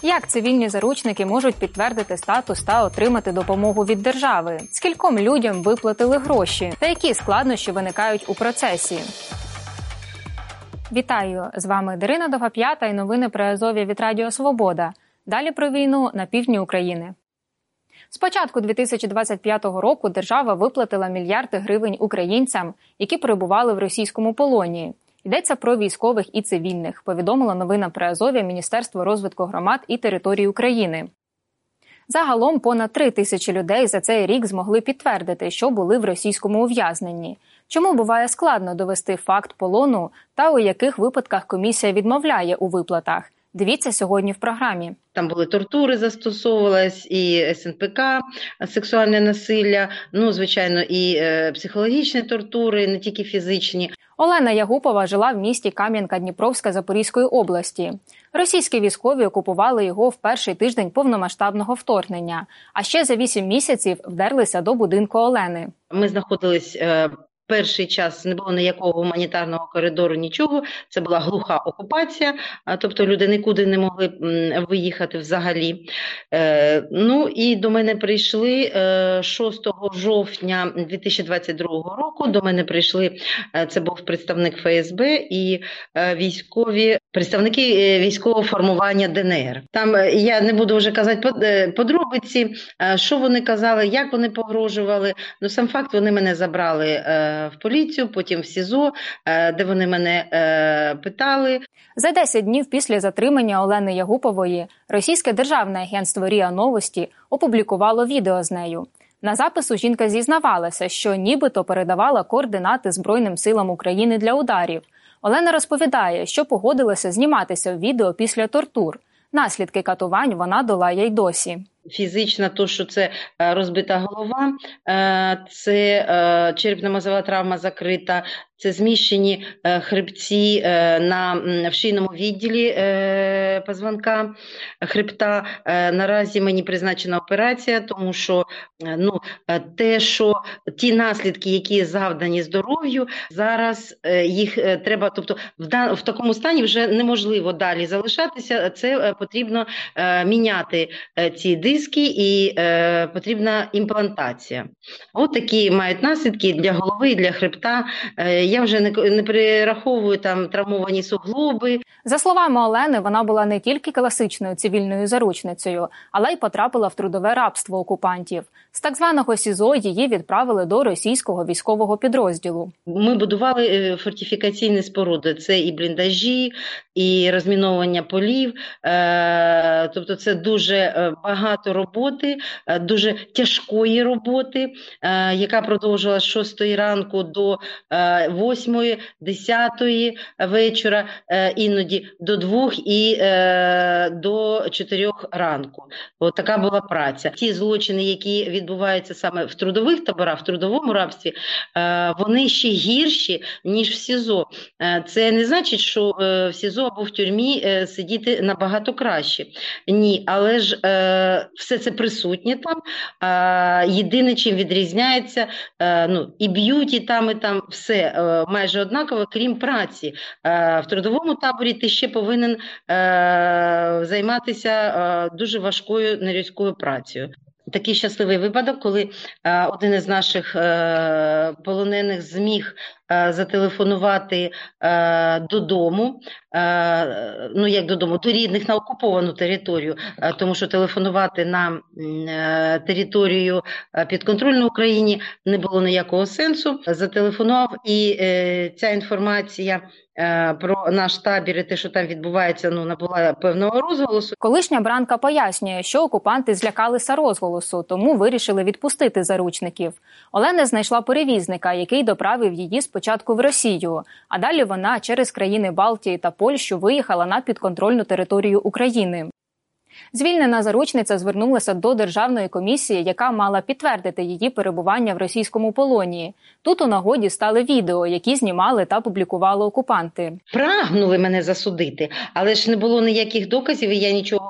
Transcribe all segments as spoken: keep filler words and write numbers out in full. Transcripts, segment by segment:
Як цивільні заручники можуть підтвердити статус та отримати допомогу від держави? Скільком людям виплатили гроші? Та які складнощі виникають у процесі? Вітаю! З вами Дарина Довгоп'ята і новини при Азові від Радіо Свобода. Далі про війну на півдні України. З початку дві тисячі двадцять п'ятого року держава виплатила мільярди гривень українцям, які перебували в російському полоні. Йдеться про військових і цивільних, повідомила новина при Азові Міністерство розвитку громад і територій України. Загалом понад три тисячі людей за цей рік змогли підтвердити, що були в російському ув'язненні. Чому буває складно довести факт полону та у яких випадках комісія відмовляє у виплатах? Дивіться сьогодні в програмі. Там були тортури, застосовувалась і ес ен пе ка, сексуальне насилля, ну, звичайно, і е, психологічні тортури, не тільки фізичні. Олена Ягупова жила в місті Кам'янка-Дніпровська Запорізької області. Російські військові окупували його в перший тиждень повномасштабного вторгнення, а ще за вісім місяців вдерлися до будинку Олени. Ми знаходились е, перший час, не було ніякого гуманітарного коридору, нічого. Це була глуха окупація, тобто люди нікуди не могли виїхати взагалі. Е, ну і до мене прийшли е, шостого жовтня дві тисячі двадцять другого року, до мене прийшли, е, це був представник еф ес бе і е, військові, представники військового формування де ен ер. Там, е, я не буду вже казати подробиці, е, що вони казали, як вони погрожували. Ну, сам факт, вони мене забрали е, в поліцію, потім в СІЗО, де вони мене е, питали. За десять днів після затримання Олени Ягупової російське державне агентство РІА Новості опублікувало відео з нею. На запису жінка зізнавалася, що нібито передавала координати Збройним силам України для ударів. Олена розповідає, що погодилася зніматися в відео після тортур. Наслідки катувань вона долає й досі. Фізично, то, що це розбита голова, це черепно-мозова травма закрита, це зміщені хребці на в шийному відділі позвонка хребта. Наразі мені призначена операція, тому що ну, те, що ті наслідки, які завдані здоров'ю, зараз їх треба, тобто в, дан, в такому стані вже неможливо далі залишатися, це потрібно міняти ці диски і е, потрібна імплантація. От такі мають наслідки для голови, для хребта. Е, я вже не, не перераховую там травмовані суглоби. За словами Олени, вона була не тільки класичною цивільною заручницею, але й потрапила в трудове рабство окупантів. З так званого СІЗО її відправили до російського військового підрозділу. Ми будували фортифікаційні споруди. Це і бліндажі, і розміновування полів. Е, тобто це дуже багато роботи, дуже тяжкої роботи, е, яка продовжувалася з шостої ранку до е, восьмої, десятої вечора, е, іноді до двох і е, до чотирьох ранку. От така була праця. Ті злочини, які відбуваються саме в трудових таборах, в трудовому рабстві, е, вони ще гірші, ніж в СІЗО. Е, це не значить, що е, в СІЗО або в тюрмі е, сидіти набагато краще. Ні, але ж е, все це присутнє там. Е, єдине, чим відрізняється, е, ну, і б'ють, і там, і там все е, майже однаково, крім праці. Е, в трудовому таборі ти ще повинен е, займатися е, дуже важкою нелюдською працею. Такий щасливий випадок, коли е, один із наших е, полонених зміг е, зателефонувати е, додому, е, ну як додому, до рідних на окуповану територію, е, тому що телефонувати на е, територію підконтрольну Україні не було ніякого сенсу. Зателефонував, і е, ця інформація про наш табір і те, що там відбувається, ну, набула певного розголосу. Колишня бранка пояснює, що окупанти злякалися розголосу, тому вирішили відпустити заручників. Олена знайшла перевізника, який доправив її спочатку в Росію, а далі вона через країни Балтії та Польщу виїхала на підконтрольну територію України. Звільнена заручниця звернулася до державної комісії, яка мала підтвердити її перебування в російському полоні. Тут у нагоді стали відео, які знімали та публікували окупанти. Прагнули мене засудити, але ж не було ніяких доказів, і я нічого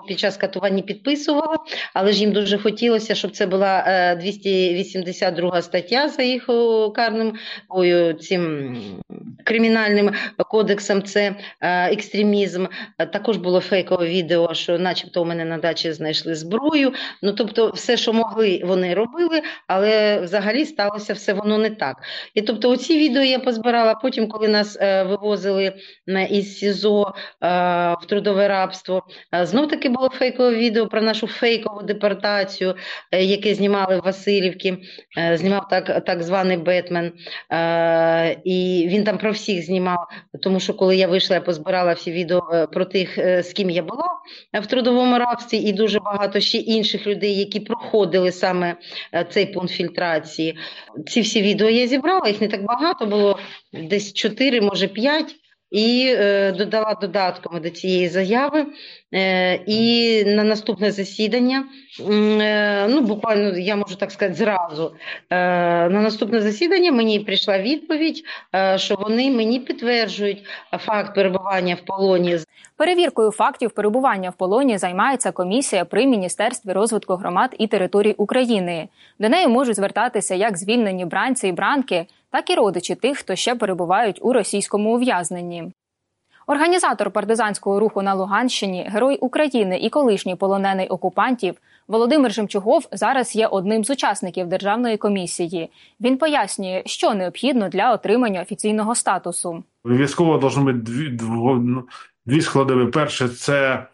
під час катування підписувала, але ж їм дуже хотілося, щоб це була двісті вісімдесят друга стаття за їх карним, ой, цим кримінальним кодексом, це екстремізм. Також було фейкове відео, що начебто у мене на дачі знайшли зброю. Ну, тобто все, що могли, вони робили, але взагалі сталося все воно не так. І тобто оці відео я позбирала, потім, коли нас вивозили із СІЗО в трудове рабство, знов таки було фейкове відео про нашу фейкову депортацію, яке знімали в Василівці, знімав так, так званий Бетмен, і він там про всіх знімав, тому що коли я вийшла, я позбирала всі відео про тих, з ким я була в трудовому рабстві, і дуже багато ще інших людей, які проходили саме цей пункт фільтрації. Ці всі відео я зібрала, їх не так багато було, десь чотири, може п'ять, і е, додала додатками до цієї заяви. Е, і на наступне засідання, е, ну буквально, я можу так сказати, зразу, е, на наступне засідання мені прийшла відповідь, е, що вони мені підтверджують факт перебування в полоні. Перевіркою фактів перебування в полоні займається комісія при Міністерстві розвитку громад і територій України. До неї можуть звертатися як звільнені бранці і бранки, так і родичі тих, хто ще перебувають у російському ув'язненні. Організатор партизанського руху на Луганщині, Герой України і колишній полонений окупантів Володимир Жемчугов зараз є одним з учасників Державної комісії. Він пояснює, що необхідно для отримання офіційного статусу. Військово должно бути дві, дві, дві складові. Перше – це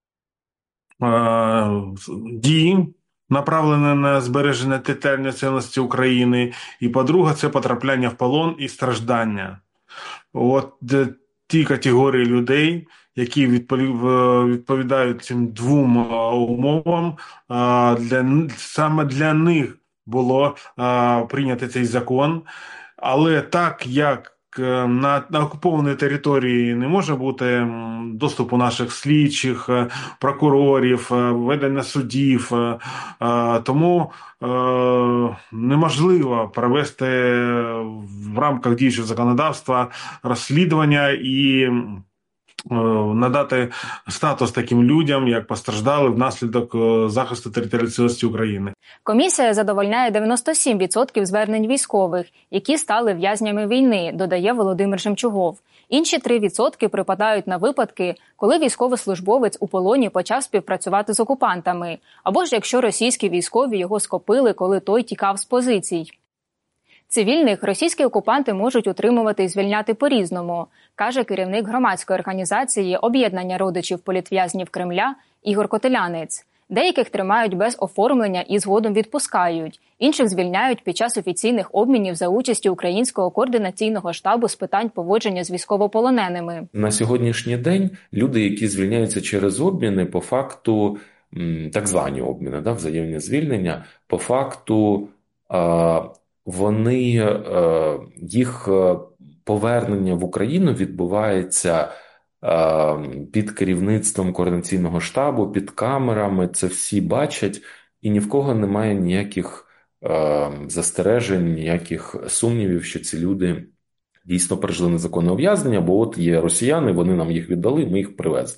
е, дії, направлене на збереження територіальної цілісності України, і, по-друге, це потрапляння в полон і страждання. От ті категорії людей, які відповідають цим двом умовам, для, саме для них було прийнятий цей закон. Але так, як На, на окупованій території не може бути доступу наших слідчих, прокурорів, ведення судів, тому неможливо провести в рамках діючого законодавства розслідування і надати статус таким людям, як постраждали внаслідок захисту територіальної цілісності України. Комісія задовольняє дев'яносто сім відсотків звернень військових, які стали в'язнями війни, додає Володимир Жемчугов. Інші три відсотки припадають на випадки, коли військовослужбовець у полоні почав співпрацювати з окупантами, або ж якщо російські військові його схопили, коли той тікав з позицій. Цивільних російські окупанти можуть утримувати і звільняти по-різному, каже керівник громадської організації «Об'єднання родичів політв'язнів Кремля» Ігор Котелянець. Деяких тримають без оформлення і згодом відпускають. Інших звільняють під час офіційних обмінів за участі Українського координаційного штабу з питань поводження з військовополоненими. На сьогоднішній день люди, які звільняються через обміни, по факту, так звані обміни, да, взаємні звільнення, по факту вони, їх повернення в Україну відбувається під керівництвом координаційного штабу, під камерами, це всі бачать, і ні в кого немає ніяких застережень, ніяких сумнівів, що ці люди дійсно пережили незаконне ув'язнення, бо от є росіяни, вони нам їх віддали, ми їх привезли.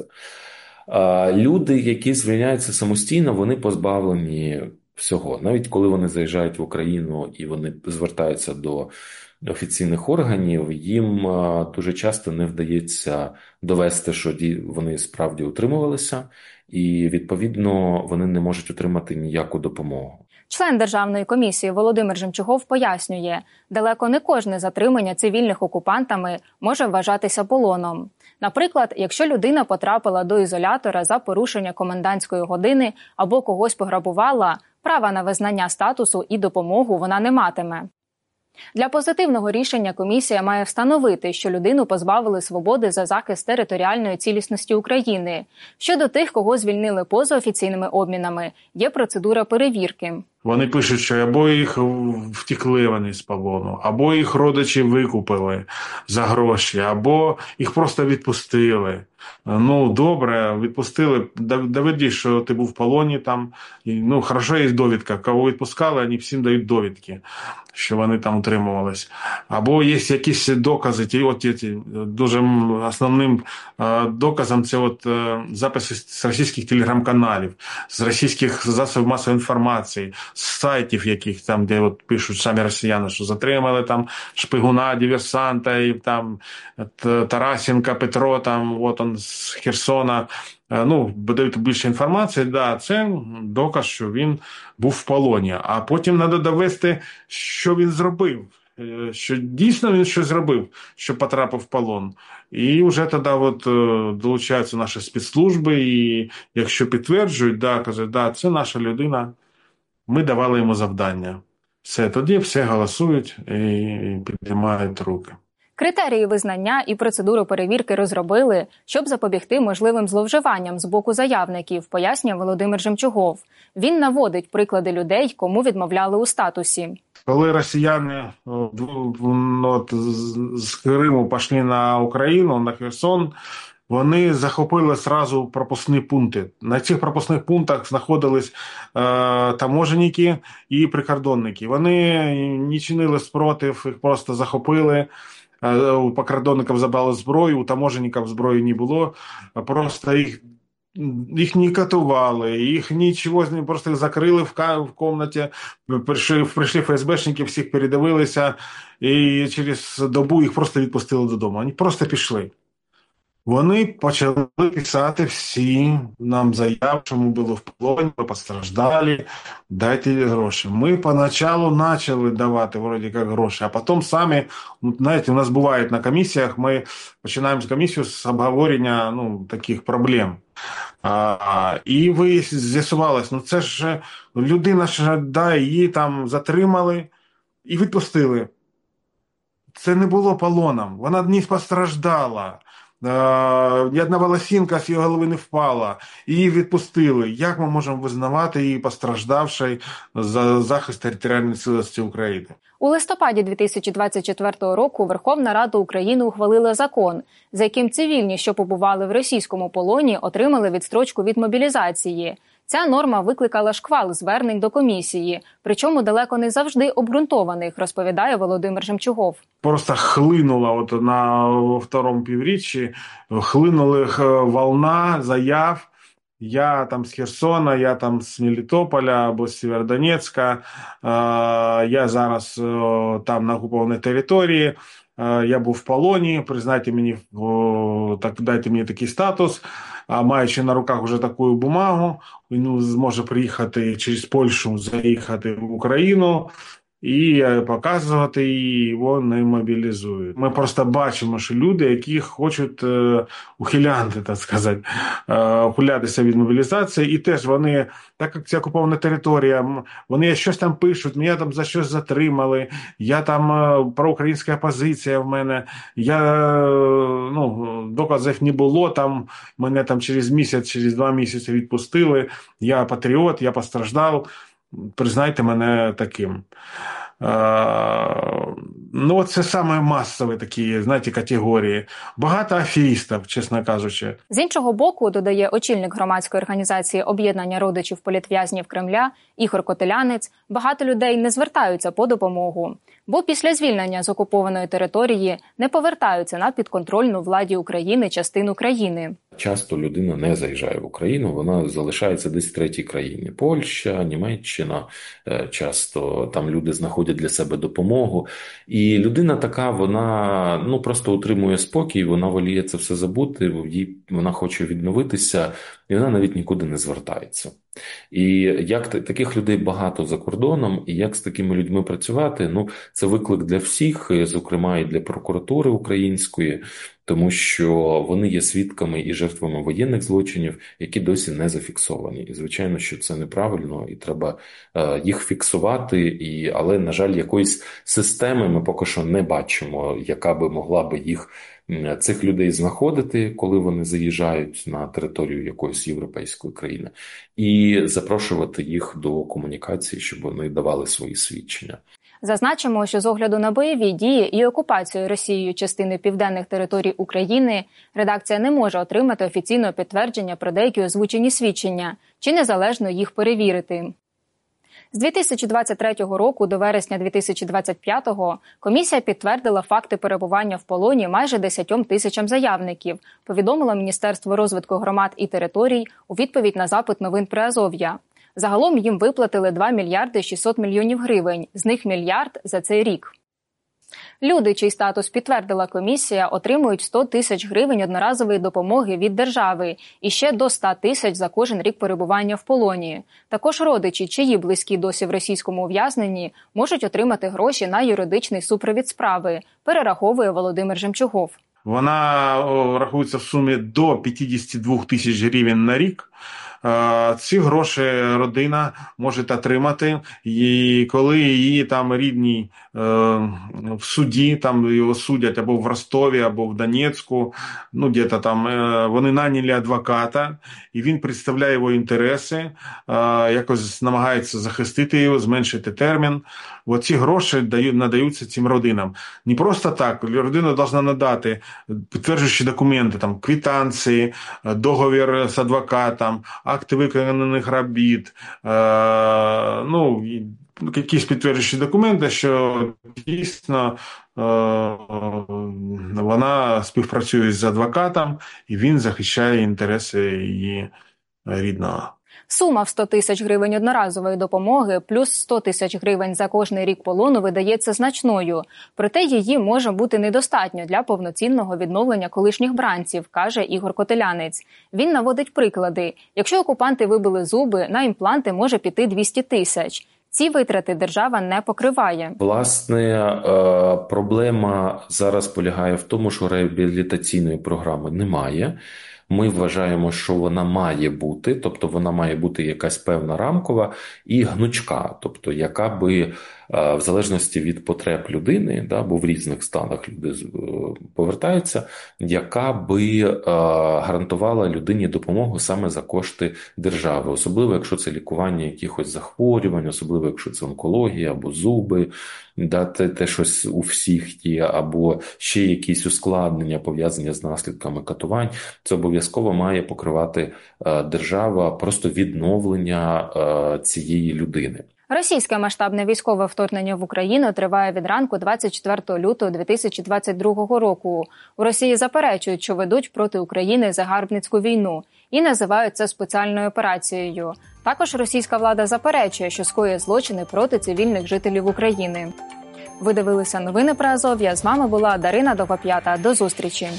Люди, які звільняються самостійно, вони позбавлені всього. Навіть коли вони заїжджають в Україну і вони звертаються до офіційних органів, їм дуже часто не вдається довести, що вони справді утримувалися, і, відповідно, вони не можуть отримати ніяку допомогу. Член Державної комісії Володимир Жемчугов пояснює, далеко не кожне затримання цивільних окупантами може вважатися полоном. Наприклад, якщо людина потрапила до ізолятора за порушення комендантської години або когось пограбувала, права на визнання статусу і допомогу вона не матиме. Для позитивного рішення комісія має встановити, що людину позбавили свободи за захист територіальної цілісності України. Щодо тих, кого звільнили поза офіційними обмінами, є процедура перевірки. Вони пишуть, що або їх втекли вони з полону, або їх родичі викупили за гроші, або їх просто відпустили. Ну, добре, відпустили. Доведи, що ти був в полоні там. Ну, хорошо, є довідка. Кого відпускали, вони всім дають довідки, що вони там утримувались. Або є якісь докази, ті, от, ті, дуже основним доказом це от записи з російських телеграм-каналів, з російських засобів масової інформації, з сайтів, яких там, де от пишуть самі росіяни, що затримали там шпигуна, диверсанта, і там Тарасенка, Петро, там, от он з Херсона, ну, дають більше інформації, да, це доказ, що він був в полоні. А потім треба довести, що він зробив, що дійсно він щось зробив, що потрапив в полон. І вже тоді от, долучаються наші спецслужби, і якщо підтверджують, да, кажуть, да, це наша людина, ми давали йому завдання. Все, тоді все голосують і піднімають руки. Критерії визнання і процедуру перевірки розробили, щоб запобігти можливим зловживанням з боку заявників, пояснює Володимир Жемчугов. Він наводить приклади людей, кому відмовляли у статусі. Коли росіяни от, з Криму пішли на Україну, на Херсон, вони захопили одразу пропускні пункти. На цих пропускних пунктах знаходились е, таможенники і прикордонники. Вони не чинили спротив, їх просто захопили. У прикордонників забрали зброю, у таможенників зброї не було, просто їх, їх не катували, їх нічого, просто їх закрили в, в кімнаті, прийшли, прийшли ФСБшники, всіх передивилися, і через добу їх просто відпустили додому. Вони просто пішли. Вони почали писати всі нам заяв, що ми були в полоні, ми постраждали, дайте гроші. Ми поначалу почали давати вроді як гроші, а потім самі, знаєте, у нас буває на комісіях, ми починаємо з комісію з обговорення ну, таких проблем. А, і ви з'ясувалось, ну це ж людина, ж, да, її там затримали і відпустили. Це не було полоном, вона не постраждала. Ні одна волосинка з її голови не впала, її відпустили. Як ми можемо визнавати її постраждавшою за захист територіальної цілісності України? У листопаді дві тисячі двадцять четвертого року Верховна Рада України ухвалила закон, за яким цивільні, що побували в російському полоні, отримали відстрочку від мобілізації. Ця норма викликала шквал звернень до комісії, причому далеко не завжди обґрунтованих, розповідає Володимир Жемчугов. Просто хлинула от на второму півріччі, хлинула волна заяв. Я там з Херсона, я там з Мелітополя або з Сєвєродонецька, я зараз там на окупованій території, я був в полоні, признайте мені, так, дайте мені такий статус. А маючи на руках вже таку бумагу, він зможе приїхати через Польщу, заїхати в Україну і показувати її, його не мобілізують. Ми просто бачимо, що люди, які хочуть е, ухилянти, так сказати, е, ухилятися від мобілізації, і теж вони, так як це окупована територія, вони щось там пишуть, мене там за щось затримали, я там е, проукраїнська позиція в мене, я, е, ну, доказів не було, там мене там через місяць, через два місяці відпустили, я патріот, я постраждав, признайте мене таким. Uh, ну, це саме масові такі, знаєте, категорії. Багато аферістів, чесно кажучи. З іншого боку, додає очільник громадської організації «Об'єднання родичів політв'язнів Кремля» Ігор Котелянець, багато людей не звертаються по допомогу, бо після звільнення з окупованої території не повертаються на підконтрольну владі України частину країни. Часто людина не заїжджає в Україну, вона залишається десь в третій країні. Польща, Німеччина, часто там люди знаходять для себе допомогу. І людина така, вона ну просто утримує спокій, вона воліє це все забути, їй, вона хоче відновитися, і вона навіть нікуди не звертається. І як таких людей багато за кордоном, і як з такими людьми працювати, ну це виклик для всіх, зокрема і для прокуратури української, тому що вони є свідками і жертвами воєнних злочинів, які досі не зафіксовані. І, звичайно, що це неправильно, і треба е, їх фіксувати, і, але, на жаль, якоїсь системи ми поки що не бачимо, яка би могла би їх цих людей знаходити, коли вони заїжджають на територію якоїсь європейської країни, і запрошувати їх до комунікації, щоб вони давали свої свідчення. Зазначимо, що з огляду на бойові дії і окупацію Росією частини південних територій України редакція не може отримати офіційного підтвердження про деякі озвучені свідчення, чи незалежно їх перевірити. З дві тисячі двадцять третього року до вересня дві тисячі двадцять п'ятого комісія підтвердила факти перебування в полоні майже десятьом тисячам заявників, повідомило Міністерство розвитку громад і територій у відповідь на запит новин Приазов'я. Загалом їм виплатили два мільярди шістсот мільйонів гривень, з них мільярд за цей рік. Люди, чий статус підтвердила комісія, отримують сто тисяч гривень одноразової допомоги від держави і ще до ста тисяч за кожен рік перебування в полоні. Також родичі, чиї близькі досі в російському ув'язненні, можуть отримати гроші на юридичний супровід справи, перераховує Володимир Жемчугов. Вона рахується в сумі до п'ятдесят два тисяч гривень на рік. Ці гроші родина може отримати, і коли її там рідні е, в суді, там його судять або в Ростові, або в Донецьку, ну де-то там, е, вони наняли адвоката, і він представляє його інтереси, е, якось намагається захистити його, зменшити термін. Оці гроші дають, надаються цим родинам. Не просто так, родина повинна надати підтверджуючі документи, там, квитанції, договір з адвокатом, акти виконаних робіт, е, ну, якісь підтверджуючі документи, що дійсно е, вона співпрацює з адвокатом і він захищає інтереси її рідного. Сума в сто тисяч гривень одноразової допомоги плюс сто тисяч гривень за кожний рік полону видається значною. Проте її може бути недостатньо для повноцінного відновлення колишніх бранців, каже Ігор Котелянець. Він наводить приклади. Якщо окупанти вибили зуби, на імпланти може піти двісті тисяч. Ці витрати держава не покриває. Власне, проблема зараз полягає в тому, що реабілітаційної програми немає. Ми вважаємо, що вона має бути, тобто вона має бути якась певна рамкова і гнучка, тобто яка би в залежності від потреб людини, да, бо в різних станах люди повертаються, яка би гарантувала людині допомогу саме за кошти держави, особливо якщо це лікування якихось захворювань, особливо якщо це онкологія або зуби, да, те, те щось у всіх є, або ще якісь ускладнення пов'язані з наслідками катувань, це обов'язково має покривати держава, просто відновлення цієї людини. Російське масштабне військове вторгнення в Україну триває від ранку двадцять четвертого лютого дві тисячі двадцять другого року. У Росії заперечують, що ведуть проти України загарбницьку війну і називають це спеціальною операцією. Також російська влада заперечує, що скоює злочини проти цивільних жителів України. Ви дивилися новини про Азов'я. З вами була Дарина Довгоп'ята. До зустрічі.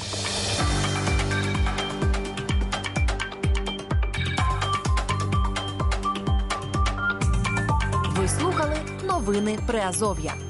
Ви слухали новини Приазов'я.